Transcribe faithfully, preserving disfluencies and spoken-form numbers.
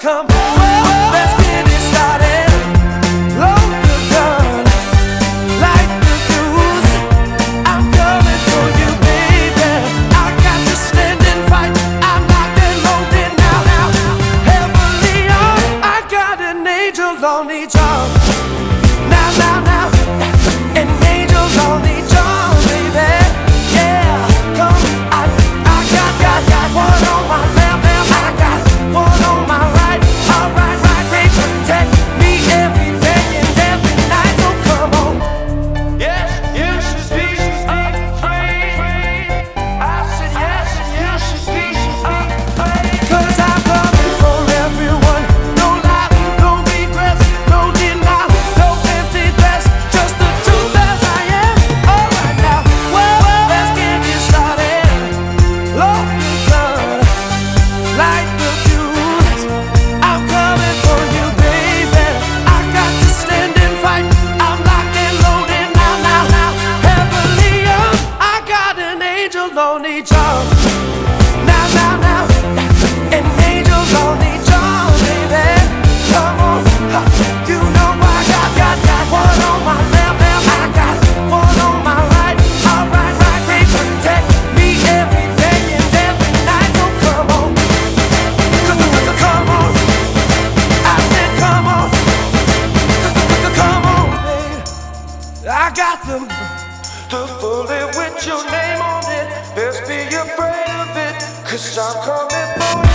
come, well, let's get it started. Load the gun, light the fuse. I'm coming for you, baby. I got to stand and fight. I'm locked and loaded now, now. Heavily on, I got an angel on each arm. Now, now, now, an angel on each arm, baby. Yeah, come, I, I got, got, got one on my left, left. I got one on my right. All right, right, they protect me every day and every night. So come on. Yes, you should be afraid. I said yes, you should be afraid. 'Cause I'm coming for everyone. No lie, no regrets, no denial, no empty threats, just the truth as I am. All right now, well, let's get it started. Load the gun, light the fuse. I'm coming for you, baby. I got to stand and fight. I'm locked and loaded now, now, now. Heavily young, I got an angel on each arm. Now, now, now, an angel on each arm, baby. Come on, ha, you know I got, got, got one on my left, left. I got one on my right. All right, right, they protect me every day and every night. So come on, come on, I said come on, come on, baby. I got them, the bullet with your name on it. Best be afraid of it, 'cause I'm coming for you.